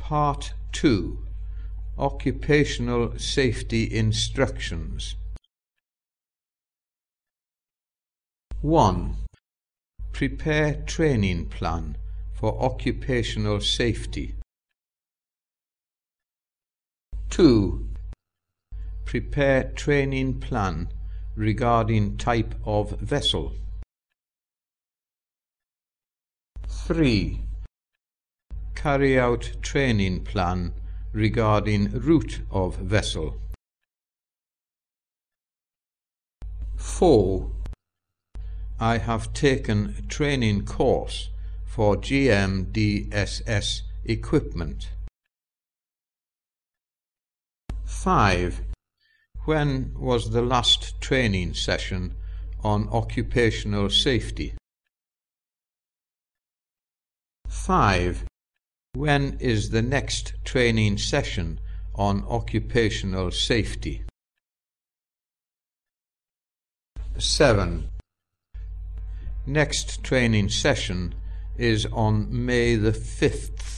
Part 2. Occupational Safety Instructions. 1. Prepare training plan for occupational safety. 2. Prepare training plan regarding type of vessel. 3. Carry out training plan regarding route of vessel. 4. I have taken training course for GMDSS equipment. 5. When was the last training session on occupational safety? 5. When is the next training session on occupational safety? 7. Next training session is on May the 5th.